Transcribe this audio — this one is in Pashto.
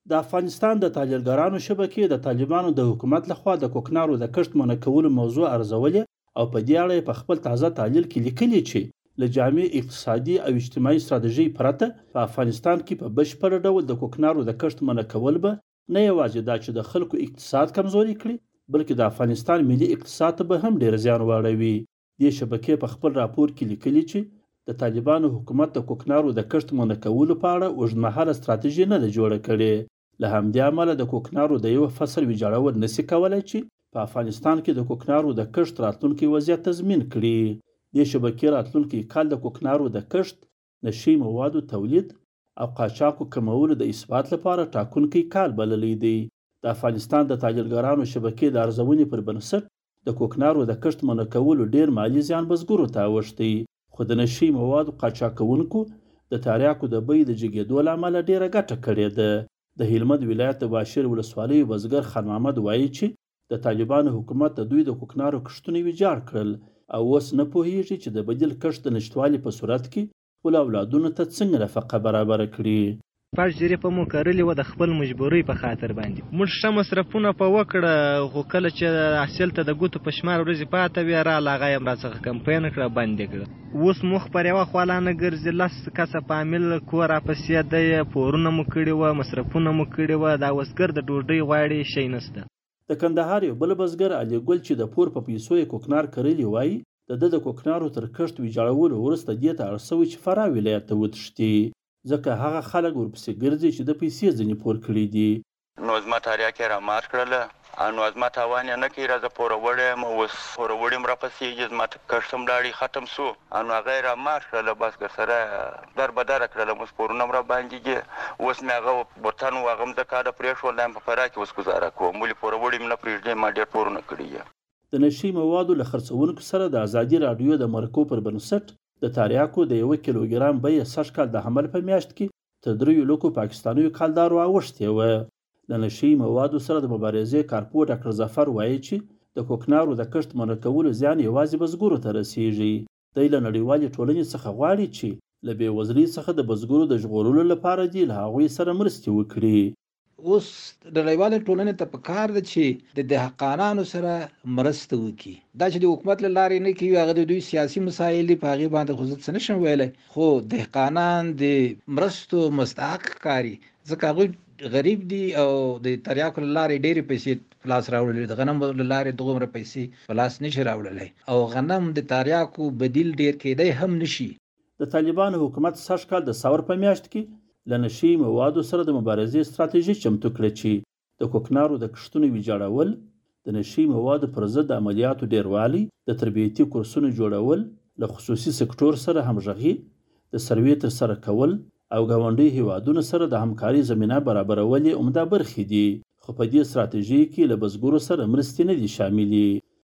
د افغانستان د تحلیلګرانو شبکې د طالبانو د حکومت لخوا د کوکنارو د کښت منع کولو موضوع ارزولې او په دې اړه په خپل تازه تحلیل کې لیکلي چې له جامع اقتصادي او اجتماعي ستراتیژۍ پرته په افغانستان کې په بشپړ ډول د کوکنارو د کښت منع کول به نه یوازې دا چې د خلکو اقتصاد کمزوري کړي بلکې د افغانستان ملي اقتصاد ته به هم ډیر زیان واړوي. دې شبکې په خپل راپور کې لیکلي چې د طالبانو حکومت د کوکنارو د کښت منع کولو په اړه اوږدمهاله ستراتیژي نه ده جوړه کړې. له همدې امله د کوکنارو د یو فصل ویجاړول نشي کولای چې په افغانستان کې د کوکنارو د کښت راتلونکي وضعیت تضمین کړي. دې شبکې راتلونکي کال د کوکنارو د کښت، نشي موادو تولید او قاچاقو کمولو د اثبات لپاره ټاکونکی کال بللی دی. د افغانستان د تحلیلګرانو شبکې د ارزونې پر بنسټ د کوکنارو د کښت منع کولو ډیر مالی زیان بزګرو ته اوښتی، خو د نشي موادو قاچاقونکو د تریاکو د بیې د جګېدو له امله ډیره ګټه کړې ده. د هلمند ولایت د باشیر ولسوالۍ بزګر خان محمد وایي چې د طالبانو حکومت د دوی د کوکنارو کښتونه ویجاړ کړل او اوس نه پوهیږي چې د بدیل کښت د نشتوالي په صورت کې خپل اولادونو ته څنګه نفقه برابره کړي. پاش ظریفه مو کرلې وه د خپل مجبورۍ په خاطر باندې موږ ښه مصرفونه په وکړه، خو کله چې حاصل ته د ګوتو په شمار ورځې پاته وې راله هغه یې راڅخه کمپاین کړه، بند یې کړه. اوس مخ پر یوه خوا لا نه ګرځي، 10 کسه فامیل کور راپسې دی، پورونه مو کړي وه، مصرفونه مو کړي وه، دا وسګر د ډوډۍ غواړي شی نشته. د کندهار یو بل بزګر علي ګل چې د پور په پیسو یې کوکنار کرلی وایي د کوکنارو تر کښت ویجاړولو وروسته دې ته اړ شوی چې فراه ولایت ته وتښتي، ځکه هغه خلک ورپسې ګرځي چې د پیسې ځینې پور کړي دي. نو زما تاریاک یې رامات کړله، نو زما تاوان یې نه کوي، راځه پوروړی یم، اوس پوروړي م راپسېږي، زما کښت هم لاړې ختم شو، نو هغه یې رامات کړله، بس سره در بدره کړله، اوس پورونه م راباندې، اوس مې هغه وطن و هغه ځکه د پرېښول، یم په فراه کې اوس ګزاره کوم، ولې پوروړي م نه پرېږدي، ما ډېر پورونه کړي دي. د نشي موادو له خرڅونکو سره د ازادي راډیو د مرکو پر بنسټ د تریاکو د 1 کیلوګرام بیه سږ کال د حمل په میاشت کې تر 3 لکو پاکستانیو کالدارو اوښتې وه. د نشي موادو سره د مبارزې کارپو ډاکټر ظفر وایي چې د کوکنارو د کښت منع کولو زیان یوازې بزګرو ته رسیږي. دی له نړیوالې ټولنې څخه غواړي چې له بېوزلۍ څخه د بزګرو د ژغورلو لپاره دې له هغوی سره مرستې وکړي. اوس د نړیوالې ټولنې ته پکار ده چې د دهقانانو سره مرسته وکړي. دا چې د حکومت له لارې نه کوي، هغه د دوی سیاسي مسایل دي، په هغې باندې خو زه څه نشم ویلی، خو دهقانان د مرستو مستحق ښکاري، ځکه هغوی غریب دي او د تریاکو له لارې ډېرې پیسې په لاس راوړلې، د غنمو له لارې دومره پیسې په لاس نشي راوړلی، او غنم د تریاکو بدیل ډېر کېدی هم نشي. د طالبانو حکومت سږ کال د ساور په میاشت کې له نشي موادو سره د مبارزې ستراتیژي چمتو کړه چې د کوکنارو د کښتونو ویجاړول، د نشي موادو پر ضد د عملیاتو ډیروالی، د تربیتي کورسونو جوړول، له خصوصي سکتور سره همغږي، د سروې ترسره کول او ګاونډي هیوادونو سره د همکاري زمینه برابرول یې عمده برخې دي. خو په دې ستراتیژۍ کې له بزګرو سره مرستې نه دي شاملې.